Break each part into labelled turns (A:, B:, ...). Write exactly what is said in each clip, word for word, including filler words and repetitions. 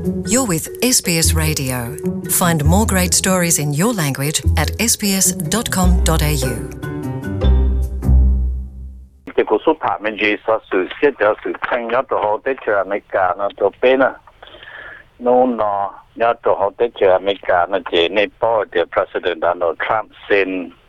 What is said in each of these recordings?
A: You're with เอส บี เอส Radio. Find more great stories in your language atเอส บี เอส ดอท คอม ดอท เอ ยู.
B: 这个说他们就是说是就是趁要做好的去美国那做边呢，侬呢要做好的去美国那这内部的 President Donald Trump send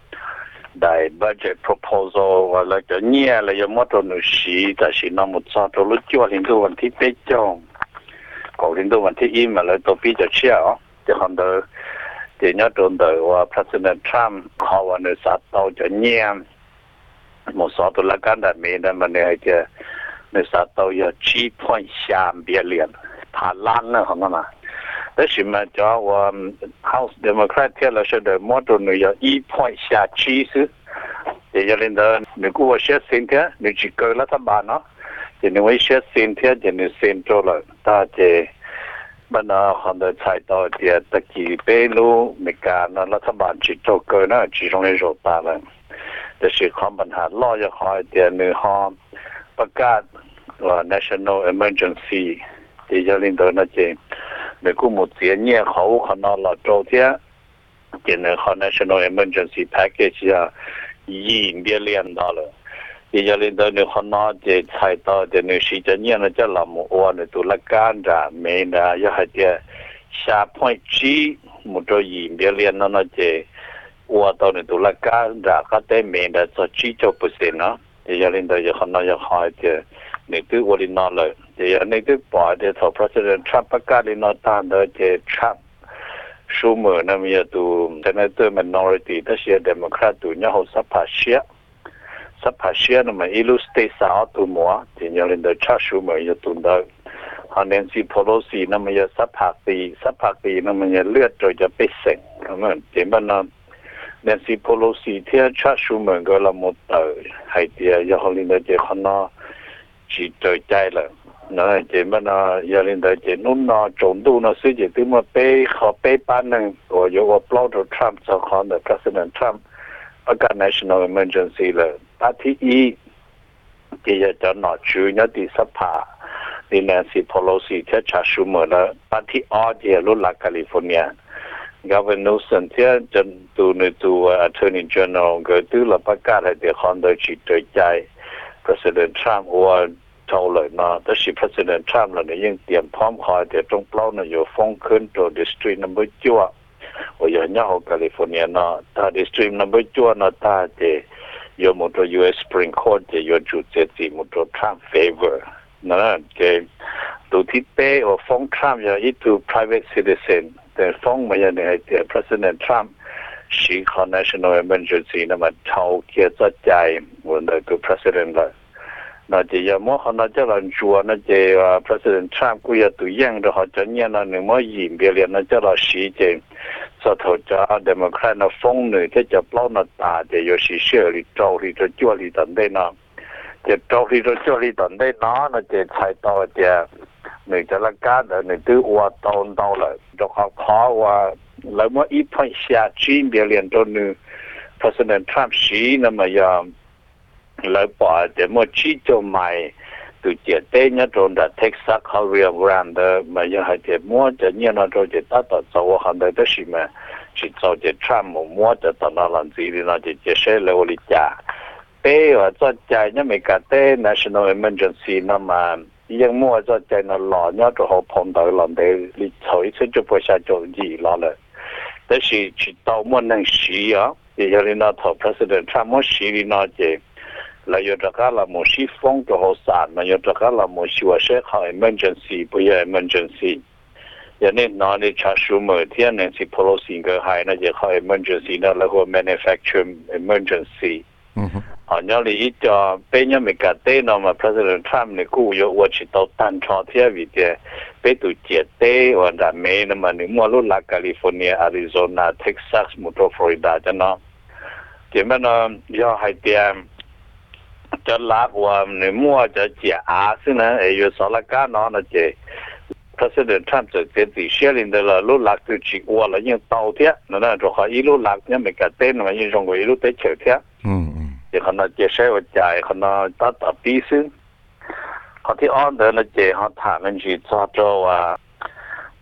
B: the budget proposal ว่าเราจะเนี่ยเราจะมั่วตัวหนูสีแต่สีน้ำมุดซาตัวรู้จัวลินตัววันที่เป๊ะจ้องก่อนลินตัววันที่อิ่มมาเลยตัวพี่จะเชื่อจะคนเดียวเดี๋ยวนี้ตัวเดียวว่า President Trump เขาว่าในสัตว์ตัวจะเนี่ยหมดสอตัวละกันแต่ไม่ได้มันเนี่ยจะในสัตว์ตัวจะชี้พอยสามเบียเลียนผ่านล้านนะของมันนะแต่สิมาจ้าว่า House Democrat ที่เราเสนอมั่วตัวหนูจะ一พอยสามชี้ซื้อเดี๋ยวเรื่องเดินหนูกูว่าเชื่อสิ่งที่หนูจะเกิดรัฐบาลเนาะจะหนูว่าเชื่อสิ่งที่จะหนูเซ็นตัวเลยถ้าจะบรรดาคนเดินใช้ตัวเดียตะกี้ไปรู้ในการรัฐบาลจิตโตเกินนะจิตรงในโรตาเลยแต่สิ่งความปัญหาล่อจะคอยเดียหนูหอมประกาศว่า national emergency เดี๋ยวเรื่องเดินนะเจหนูกูหมดเสียเนี่ยเขาขนาดเราโตเทียเจนเขา national emergency package จะยี่สิบเบียนดอลลาร์เดี๋ยวเรื่องเดินหนูขนาดจะใช้ตัวเดี๋ยวหนูสิจะเนี่ยนะจะลำอ้วนตัวละกันจะไม่ได้ยังให้เดียชาพอยจีหมดตัวยี่สิบเบียนนั่นนะเจว่าตอนนี้ตัวละกันจะก็ได้ไม่ได้จะชี้จบเปอร์เซ็นต์นะเดี๋ยวเรื่องเดินจะขนาดจะให้เดียนี่ตัววันนี้นั่นเลยเดี๋ยวนี่ตัวปล่อยเดี๋ยวถ้า President Trump ประกาศนี่นั่นตามเดี๋ยวจะ Trumpชูเมอร์นั่นมีตัวแต่ในตัว minority แต่เชียร์ Democrat ตัวเนี่ยเขาสับผาเชียสับผาเชียนั่นมันอีลูสเตซ่าตัวมัวที่ยังเล่นเดชาชูเมอร์อยู่ตัวเดิมฮอนเนนซีโพโลซีนั่นมันจะสับผาตีสับผาตีนั่นมันจะเลือดโดยจะไปเสงเหมือนที่มันนั่นเนนซีโพโลซีที่ชาชูเมอร์ก็ละมุดเตอร์ให้เดียยังเขาเล่นเดจขนาดจีโดยใจเลยนั่นเจมันนะอย่าลืมแต่เจนุ่นนะจงดูนะสิ่งที่ตัวมันเป้เขาเป้ปานนึงก็ยกว่าปลดทรัมป์จากคนเด President Trump ประกาศ national emergency เลยปาร์ตี้อีที่จะหนอชูเนี่ยที่สภาที่ Nancy Pelosi ที่ชาชูเมอร์แล้วปาร์ตี้ออที่รุ่นหลักแคลิฟอร์เนีย Governor Newsom ที่จะดูในตัว Attorney General ก็ตัวละประกาศให้เด็กคนเดจิตโดยใจ President Trump ว่าเท่าเลยนะแต่สิ President Trump เราเนี่ยยังเตรียมพร้อมคอยแต่ตรงเปล่าเนี่ยอยู่ฟ้องขึ้นตัว District Number จั่วว่าอย่างนี้ของแคลิฟอร์เนียนะถ้า District Number จั่วนะถ้าจะอยู่หมดตัว ยู เอส Supreme Court จะอยู่จุดเจ็ดสี่หมดตัว Trump favor นั่นจะตัวที่เป้ว่าฟ้อง Trump อย่างอีตัว private citizen แต่ฟ้องมาอย่างนี้แต่ President Trump ชี้ขอ national emergency นั่นมันเท่าเกี่ยวกับใจวันเดียวตัว President เลย那这要么可能叫人做，那这 President Trump 佢要对应的话，今年那你么演别了，那叫他时间，这头叫 Democrat 那风呢，这叫包那大的，有时设立招立着叫立等待呢，这招立着叫立等待呢，那这才到这，你这那干的，你都话到到了，就好跑话，那么一碰下去别了都你 President Trump 时那么样。แล้วพอจะมั่วชี้จมไม่ตัวเจ้าเต้เนี่ยตรงนั้นเท็กซัสเขาเรียกแรนเดอร์มายังให้จะมั่วจะเนี่ยนะตัวจะตัดต่อสาวหันได้แต่สิมาชิดสาวจะทำมั่วมั่วจะตอนนั้นหลังจากนี้นะจะจะเชื่อเลยว่าลิจ่าเป้ว่าจะใจเนี่ยไม่กัดเต้ national emergency นั่นมายังมั่วจะใจนั่นหล่อเนี่ยตัวเขาพงตัวหลังเดลิจ่าอีกสิ่งจะประชาชนยี่หล่อเลยแต่สิชิดตัวมั่วนั่งสีอ่ะอย่างนี้นะถ้า President Trump มั่วสีนี่นะจะแล้วยศการละมั่วสีฟ้องตัวสารมันยศการละมั่วสีว่าเชื่อเขา emergency 不要 emergency อย่างนี้นอนในชาชูเมอร์ที่นั่นสิ policy ก็ให้นะจะเขา emergency นั่นแล้วก็ manufacturing emergency อันนี้เลยอีจอเป็นยังไม่กัดเต้นอมา President Trump เนี่ยกูยกว่าชิดตัวตันชอที่วิเดียไปตัวเจ็ดเต้วันดาเมย์นั่นมันหนึ่งมัวรุ่นลักแคลิฟอร์เนียอาริโซนาเท็กซัสมุตฟลอริดาจะเนาะเดี๋ยวมันย่อให้เดียจะลักว่าหนึ่งมัวจะเจียอาซึ่งนะไอ้ยูสลักการนอนนะเจ President Trump จะเจ็ดสี่เชื่อลินเดอร์รุ่นลักตัวจีวัวแล้วยังเต่าเทียนั่นนะจะขออีรุ่นลักเนี่ยไม่กัดเต้นมันยังจงไว้รุ่นเตะเฉียวเทียเดี๋ยวขณะเจใช้ว่าใจขณะตัดตัดปีซึ่งเขาที่อ้อนเดินนะเจเขาถามมันจีจอดว่า ว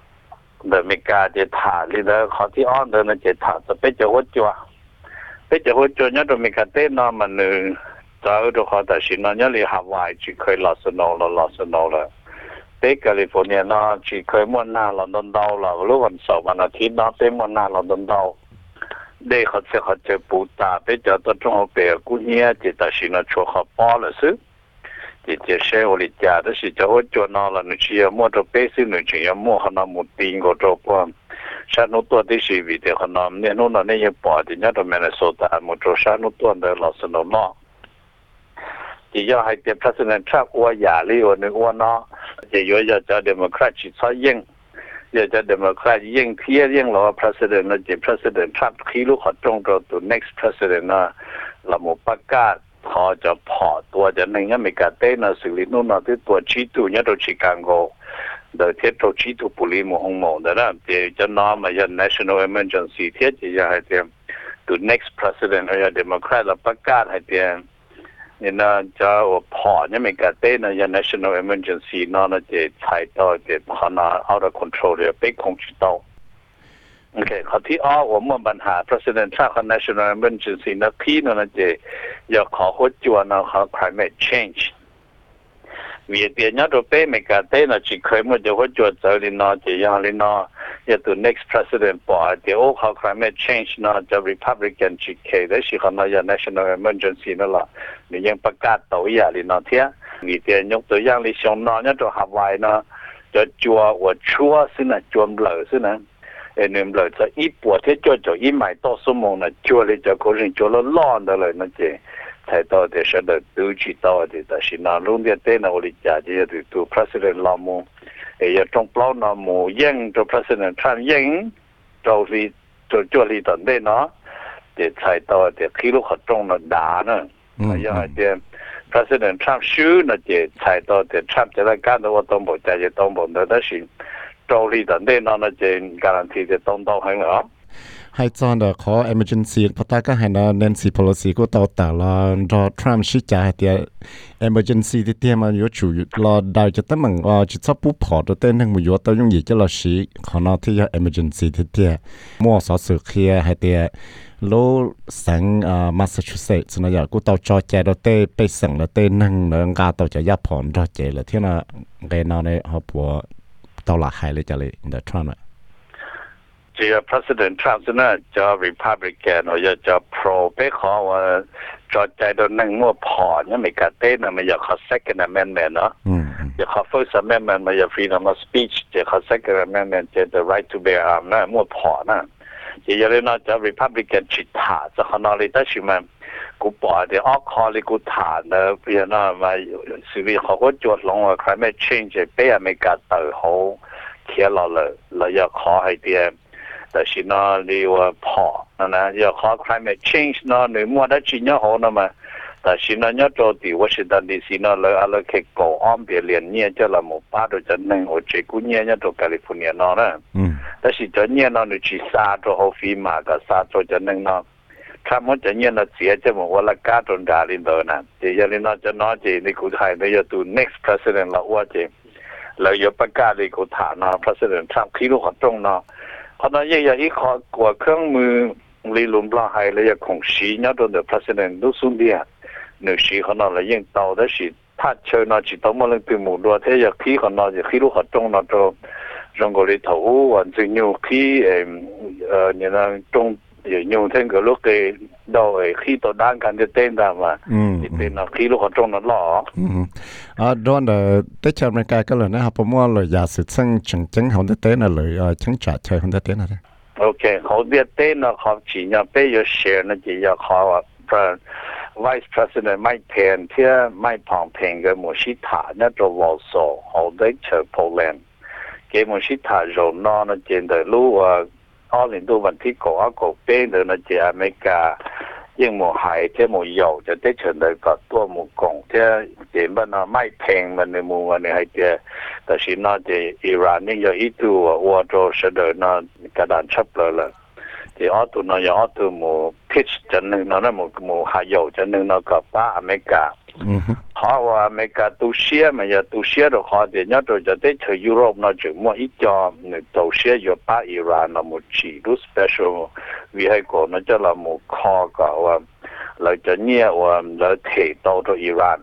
B: เดอเมกาจะถ่าลีเดอร์เขาที่อ้อนเดินจะถ่าจะไปจะหัวจัวไปจะหัวจัวเนี่ยตัวเมกาเต้นมันหนึ่งจะเอาตัวเขาแต่ชินเนี่ยลีฮาวายจีเคยลอสโนลลอสโนลไปแคลิฟอร์เนียนะจีเคยม้วนหน้าลอนดอนดาวแล้วรู้วันเสาร์วันอาทิตย์นะไปม้วนหน้าลอนดอนดาวเด็กเขาจะเขาจะปูตาไปจะตัวตรงเอาไปกูเนี่ยจะแต่ชินชัวเขาป้อเลยซึ姐姐说我的家的是叫我做那了，你去要摸着背是你去要摸和那摸顶个着不？山路多的是为的和那那弄那那些包的，人家都没来说的，摸着山路多的老是弄那。只要还点 President Trump 我压力我那我那，也有要叫 Democrat 去操应，要叫 Democrat 应贴应了 President 那就 President Trump 起路和中着到 next President 那，那么不干。พอจะพอตัวจะหนึ่งยังไม่กล้าเต้นนะสิ่งนี้นู่นน่ะที่ตัวชี้ตัวเนี่ยตัวชิคาโกเดี๋ยวเทียบตัวชี้ตัวปุริมหงมงเดี๋ยวนะเดี๋ยวจะน้อมาอย่าง national emergency เทียบจะยังให้เดียมตัว next president เอาอย่าง democrat แล้วประกาศให้เดียมนี่นะจะว่าพอยังไม่กล้าเต้นนะอย่าง national emergency นั่นนะจะใช้ต่อจะพอนา out of control จะไปคงจุดต่อโอเคข้อที่อ้อว่าเมื่อปัญหา President Trump ของ National Emergency นักที่นั่นจะอยากขอหัวจวนเอา climate change วิธีนี้เราไปไม่กันแต่น่ะจีเคยมันจะหัวจวนจะลินอจะยังลินออยากตัว next president ปอเดี๋ยวเขา climate change น่ะจะ Republican จีเคได้สิเขาน่ะอย่าง National Emergency นั่นแหละนี่ยังประกาศตัวอย่างลินอเทียวิธียกตัวอย่างลิชงน่ะเนี่ยตัวฮาวายน่ะจะจัวว่าชัวสินะจวมเหลือสินะเอ็นเอ็มเลยจะอีปวดที่จ่อจ่ออีหมายต่อสมองนะจ่อเลยจะคนริงจ่อแล้วล้อนได้เลยนั่นเองใช้ต่อเดี๋ยวฉันจะดูจีต่อเดี๋ยวแต่สินาลุงเดียเต้นเอาลิจ่าจะดูตัว president ลามูเออตรงเปล่านามูยังตัว president ท่านยังเราลีจ่อจ่อลีตอนเด่นเนาะเดี๋ยวใช้ต่อเดี๋ยวขี้ลูกเขาตรงนั่นด่าเนาะยังเดี๋ยว president ท่านชื่อนั่นเดี๋ยวใช้ต่อเดี๋ยวท่านจะได้การตัวต้องบอกใจจะต้องบอกเดี๋ยวแต่สิ照理等的那那就 guarantee 的东到很好。
C: ให้จอนเดอขอ emergency พอตาก็ให้นะ Nancy Pelosi ก็ต่อแต่ละรอ Trump ชี้จ่ายเดีย emergency ที่เตรียมมาอยู่จู่รอได้จะตั้งมันว่าจะชอบปุ๊บพอตัวเต้นทั้งหมดอยู่ต้องยุ่งยิ่งจะรอชี้ขอนอที่ emergency ที่เตรียมมั่วสอสือเคลียให้เดียโลสังอ่า Massachusetts นะอยากกูต่อจอแจตัวเต้ไปสั่งแล้วเต้นั่งเนื้อกาต่อจะยับผ่อนรอเจเลยที่น่ะเรนเอาในหัวปัว到了海里家里的 Trump
B: 这个 President Trump 呢叫 Republican 或者叫 Pro ไปขอว่าจอใจตัวนั่งมั่วพอเนี่ยไม่กล้าเต้นนะไม่อยากขอ Second Amendment เนาะอยากขอ First Amendment ไม่อยาก Freedom of Speech จะขอ Second Amendment จะ the right to bear arms นะมั่วพอนะจะยังเลยนะจะ Republican ชิดถาจะขอนอเลยแต่ชิมันกูปอดเดี๋ยวออกคอเลยกูถานะเพื่อนน่ะมาสิวิเขาก็จวดลงว่า climate change ไปอเมริกาเติบโตเขียนเราเลยเราอยากขอให้เดียแต่สินะเรียกว่าพอนะนะอยากขอ climate change นะหนึ่งมัวได้จริงเนี่ยโหนะมาแต่สินะเนี่ยตัวที่วอชิงตันดีซีนะเลยอะไรแค่ก่ออ้อมเบียเลียนเนี่ยจะละหมู่ป้าตัวจะหนึ่งโอเจกูเนี่ยเนี่ยตัวแคลิฟอร์เนียนะนะแต่สิจะเนี่ยนะหนึ่งชีซาตัวเขาฟีมากับซาตัวจะหนึ่งนะถ้ามันจะเนี่ยนะเสียจะบอกว่าละกาตรงดารินเดอร์นะจะยังเลยนะจะน้อยจะในกูไทยในยตัว next president ละว่าจะเราอย่าประกาศในกูถามนะ president ทำขี้ลูกของตรงนะเพราะนั้นยังอีกข้อกว่าเครื่องมือลีลุมปลาไฮเลยยังคงชี้เนี่ยตัวเดอะ president ดูสุดเดียหนึ่งชี้ของเราเลยยังเตาได้สิถ้าเชิญนะจิตต้องมาเล่นตัวหมู่ด้วยที่อยากขี้ของเราจะขี้ลูกของตรงนะตัวจงก็เลยถูวันจึงอยู่ขี้เอ่อเอ่อเนี่ยนะตรง用听个录给到诶，去到单干就点的嘛，嗯，点那去录好中了咯，
C: 嗯，啊，当的在前面改个了呢，不么了也是正正正好的点了了，啊，正查查好的点了的。
B: OK， 好的点了，好钱呀，别要 share 那就要好啊，不然 Vice President Mike Pence ที่ไม่พองเพลงกับมูชิตาเนี่ยตัววอลโซ好的เชอโปแลนด์กับมูชิตาโรนอนะเจนได้รู้ว่า二年到วันที่ก่อก่อเป็นเดินนะจะอเมริกายังหมู่หายที่หมู่หยอกจะได้เชิญเลยก็ตัวหมู่กงที่เห็นว่าน่ะไม่แพงมันในหมู่วันนี้ให้เจแต่สิน่าจะอิหร่านนี่ยังอีตัวว่าโจเสดน่ะกระดานชับเลยล่ะที่ออตัวน่ะยังออตัวหมู่พิชจันนึงน่ะหมู่หมู่หายหยอกจันนึงน่ะกับป้าอเมริกาเขา họ và mấy cả tu sửa mà giờ tu sửa được họ thì nhớ rồi giờ tới thời Europe nó chỉ mua ít cho tu sửa cho ba Iran là một chỉ đủ special vì hay có nó cho là một kho cả và lại cho nhiều và lại thể tàu cho Iran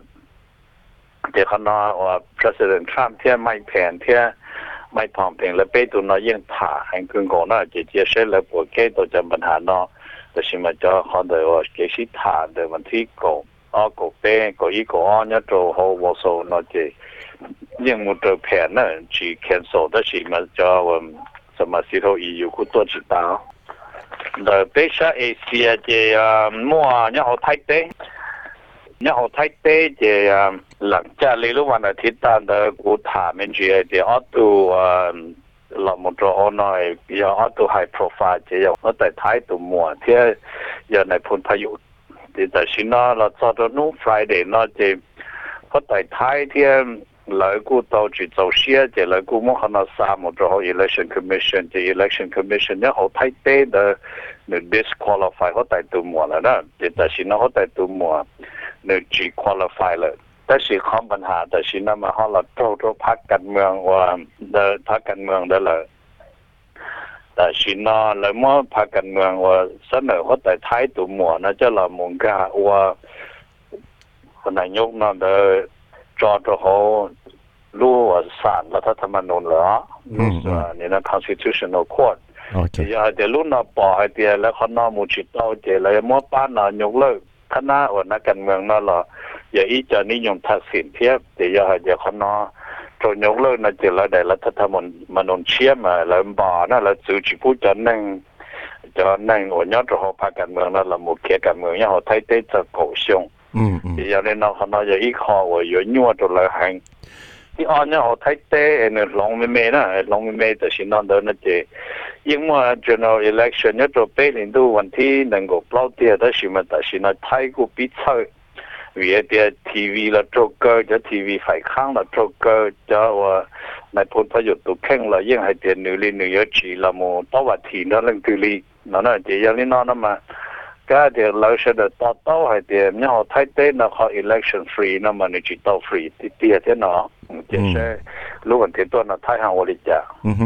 B: thì họ nói và President Trump thìไม่แผนที่ไม่พร้อมเพรียงและไปตัวน้อยยังถ่าให้คุณก่อนนะจะจะใช้แล้วพวกแกตัวจำปัญหาเนาะแต่ชิมาจะเขาเดี๋ยวแกสิถ่าเดี๋ยววันที่ก่อนอ๋อก็เป็นก็อีกก็อ๋อเนี่ยตัวเขาว่าโซนเจะยังมุดตัวแผนน่ะจีแคนโซแต่ชิมาจะว่าสมาชิกอียูคู่ตัวจิตตาเดี๋ยวไปใช้เอเชียจะมั่วเนี่ยเขาไทยเต้เนี่ยเขาไทยเต้จะหลังจากเรื่องวันอาทิตย์ตอนเดี๋ยวกูถามมันจีเดี๋ยวตัวเราหมดตัวอ๋อหน่อยอย่าตัวไฮโปรไฟล์จะอย่างว่าแต่ท้ายตัวมั่วที่อย่างในพลพายุแต่สินะเราจะตอนนู้น Friday นะจะเพราะแต่ท้ายที่เรากูตัวจีโจเชียจะเรากูมั่งขนาดสามหมดตัว election commission จะ election commission เนี่ยเขาไทยเต้เดอหนึ่ง disqualify เขาแต่ตัวมั่วแล้วนะแต่สินะเขาแต่ตัวมั่วหนึ่ง G qualify เลยแต่สิข้อปัญหาแต่สินะมาเขาเราโตโตพักการเมืองว่าเดอพักการเมืองได้เลยแต่สินะแล้วเมื่อพรรคการเมืองว่าเสนอเขาแต่ท้ายตัวหมวนะจะเรามองกันว่าคนนายกนั่นเดอจอตัวเขารู้ว่าศาลรัฐธรรมนูญเหรอนี่นะ constitutional court อย่าเดี๋ยวรู้นะปล่อยเดี๋ยวแล้วเขาหน้ามูจิตเอาเดี๋ยวแล้วเมื่อป้านนายกเลิกคณะว่านักการเมืองนั่นเหรออย่าอีจะนิยมทักษิณเทียบเดี๋ยวเดี๋ยวเขาหน้าจนยกเลิกนะเจริญได้รัฐธรรมนูญเชื่อมาแล้วบ่อนั่นแล้วสื่อจีพูดจะนั่งจะนั่งวันยอดเราพาการเมืองนั่นเราหมดเขียการเมืองเนี่ยเขาไทยเต้จะโกชงอย่างนี้เราเขาเราจะอีกข้อว่าอยู่ยั่วตัวเลยแห่งที่อ่อนเนี่ยเขาไทยเต้เนี่ยลงไม่เมนะลงไม่เมแต่สินนั่นเดินนั่นเจยิ่งว่า general election เนี่ยตัวเป็นลินดูวันที่หนึ่งก็เปล่าเตี้ยแต่สิมันแต่สินไทยกูปิดเฉยvì cái ti vi là trâu cơ cho ti vi phải kháng là trâu cơ cho và này phun phải dùng tụ khen là những hai tiền nữ liên nữ yếu chỉ là một tao vật thì nó lên từ ly nó nói chỉ cho nên nó nó mà cái thì lâu sẽ được tao tao hai tiền nhưng họ thay tên là họ election free nó mà nó chỉ tao free thì tiền thế nó chỉ sẽ lúc còn tiền tuần là thay hàng vật trả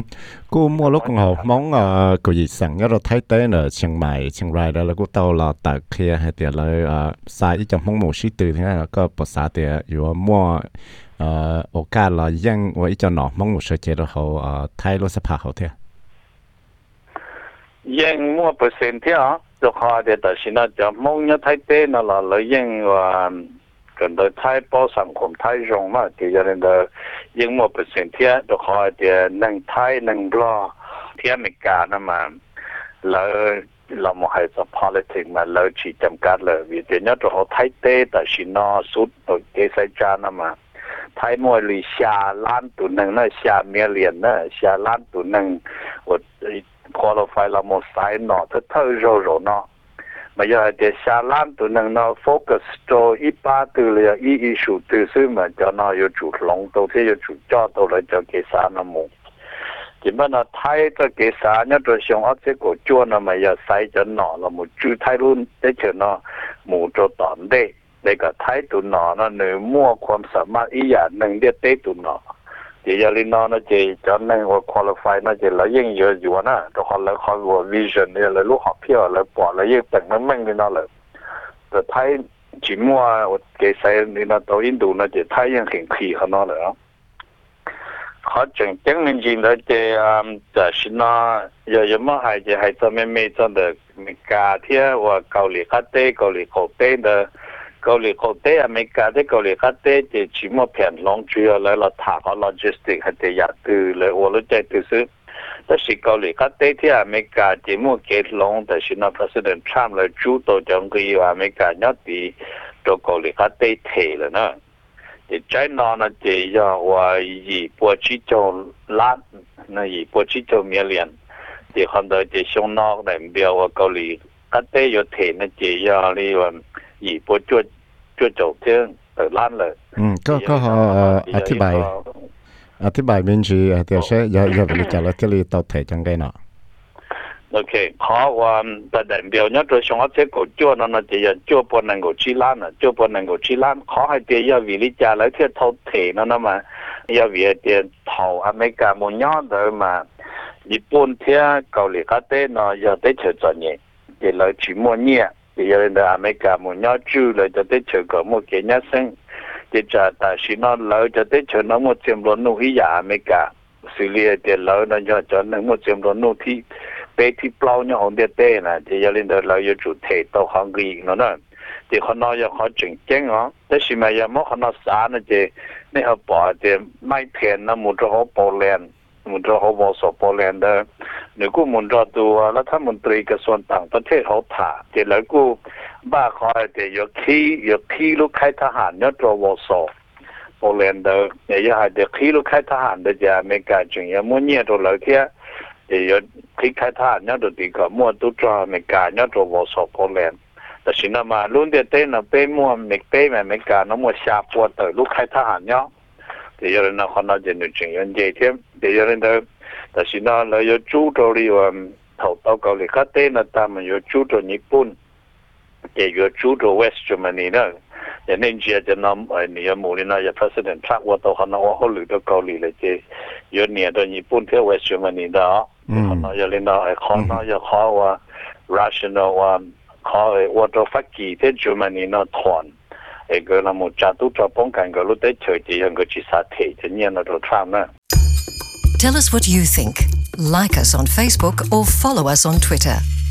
C: cô mua lúc còn học món cái gì sẵn cái rồi thay tên ở Chiang Mai Chiang Rai đó là cô tao là tại kia hai tiền là sai ít trong món một xí từ thế này là có bớt xả tiền rồi mua ở cái là dân và ít cho nó món một số chế đó họ thay luôn sẽ phá họ thế
B: dân mua percent thế à rồi họ để tại sao nó cho mong nhớ thay tên là là lấy dân và cần tới thay bao sản phẩm thay rong mà thì cho nên là dân mua percent thế rồi họ để nâng thay nâng lo thế mấy cả nó mà là là một hệ thống politics mà là chỉ chấm cắt là vì thế nhớ rồi họ thay tên tại sao nó sút rồi cái sai cha nó mà thay mua lì xà lan tụ nâng nó xà miếng liền nó xà lan tụ nâng và qualify là một sai nọ thật thơ rồi rồi nọ mà giờ để xà lan tụ nâng nó focus cho ít ba từ là ít issue từ xưa mà cho nó yêu chủ long đầu thế yêu chủ cho đầu lại cho cái xà nó một chỉ mà nó thay cho cái xà nhất rồi xong áp chế của chua nó mà giờ sai cho nó là một chữ thay luôn để cho nó một cho tận đây để cả thay tụ nó nó nếu muaความสามารถอีอย่างหนึ่งเดียเตตุนอที่ยาลินอนะเจจอนนึงว่า qualify นะเจแล้วยังเยอะอยู่นะแต่คนละคนว่า vision เนี่ยแล้วลูกหอบเที่ยวแล้วปอดแล้วยังแต่งมันมั่งนี่นะเลยแต่ไทยจิมัวเกษตรนี่นะตัวอินโดนะเจไทยยังเห็นขี้เขาเนาะเลยเขาจังจังจริงๆแล้วเจจะชินะอย่าอย่ามาให้เจให้จะไม่ไม่จะเด็กมีกาเที่ยวว่าเกาหลีคาเต้เกาหลีโคเต้เด้อเกาหลีโคเต้อเมริกาได้เกาหลีคาเต้จะชิมว่าแผนลงจุยแล้วเราถามเขาโลจิสติกให้จะอยากตื่นเลยว่าเราใจตื่นซื้อแต่สิเกาหลีคาเต้ที่อเมริกาจะมั่วเกตลงแต่ชินะ President Trump เลยจูตัวจังกีว่าอเมริกายอดดีตัวเกาหลีคาเต้เทเลยนะจะใจนอนนะจะอยากว่าอีปวดชิโจล้านนะอีปวดชิโจเมียเลียนจะคนเดียวจะช่วงนอกแต่เดียวว่าเกาหลีคาเต้อยู่เทนะจะอยากเรียกว่าอีปวดจวดจวดจบเที่ยงเปิดร้านเลย
C: อืมก็ก็ขออธิบายอธิบายเป็นชื่อเดี๋ยวใช้อย่าอย่าไปรู้จักแล้วที่เราเตะจังไงเนาะ
B: OK 好我的代表呢就上这个做呢就要做不能够去烂了做不能够去烂好还得要为你家来去偷铁呢那么要为的头อเมริกามุญญาเดิมมาญี่ปุ่นเที่ยเกาหลีก็เต้นเนาะ要得去做呢เดี๋ยวเรา去摸เนี่ยเดี๋ยวเราอเมริกามุญญาจูเลยจะได้去个摸给人生เดี๋ยวจะแต่สิเนาะเราจะได้去น้ำมันเต็มล้นนู่นที่ยาอเมริกาสิเลียเดี๋ยวเราเนี่ยจะจะน้ำมันเต็มล้นนู่นที่ไปที่เปล่าเนี่ยของเด็ดเต้นะเดี๋ยวเราเราอยู่จุดเทตัวของกีเนาะเดี๋ยวคนน้อยเขาจริงจริงอ๋อแต่สิมาอย่างมั่คนน้อยสารนะเจนี่เขาบอกเดี๋ยวไม่เพียนนะมุดเขาโปแลนด์มุดเขาบอกสโปแลนด์เด้อหรือกูมุดตัวแล้วถ้ามนตรีกระทรวงต่างประเทศเขาถ่าเดี๋ยวแล้วกูบ้าคอยเดี๋ยวยกขี้ยกขี้ลูกไข่ทหารเนี่ยตัววอสโปแลนด์เด้อเนี่ยยังให้เดี๋ยวขี้ลูกไข่ทหารเดี๋ยวจะอเมริกาจริงยังมุ่งเนี่ยตัวเลยแค่เดี๋ยวขี้ไข่ทหารเนี่ยตัวดีกว่ามั่วตัวจออเมริกาเนี่ยตัววอสโปแลนด์แต่สินะมารุ่นเดียเต้นนะเป้มั่วเมกเป้อเมริกาน้ำมั่วชาปวดเตอลูกไข่ทหารเนี่ยเดี๋ยวเราเนี่ยคนน่าจะนึกถึงยันเจเทียมเดี๋ยวเราเนี่ยแต่สินะเราอยู่จู่ตัวเรียมเขาตัวเกาหลีก็เต้นนะตามมันอยู่จู่ตัวญี่ปุ่นเดี๋ยวอยู่จู่ตัวเวสต์เยอรมนีนะอย่างนี้เจียจะนำไอ้เนี่ยมูลินาจะ president ทรักว่าตัวเขาเนี่ยว่าเขาหรือตัวเกาหลีเลยเจอยู่เนี่ยตัวญี่ปุ่นที่เวสต์เยอรมนีนะเขาเนี่ยจะเล่นนะไอ้เขาเนี่ยจะขอว่า rational ว่าขอว่าตัวฟักกี้ที่เยอรมนีนะถอนไอ้ก็เราหมดจัดตัวจะป้องกันก็รู้ได้เฉยๆยังก็จิตสาเทจะเนี่ยนะตัวทรัมป์นะ
A: Tell us what you think. Like us on Facebook or follow us on Twitter.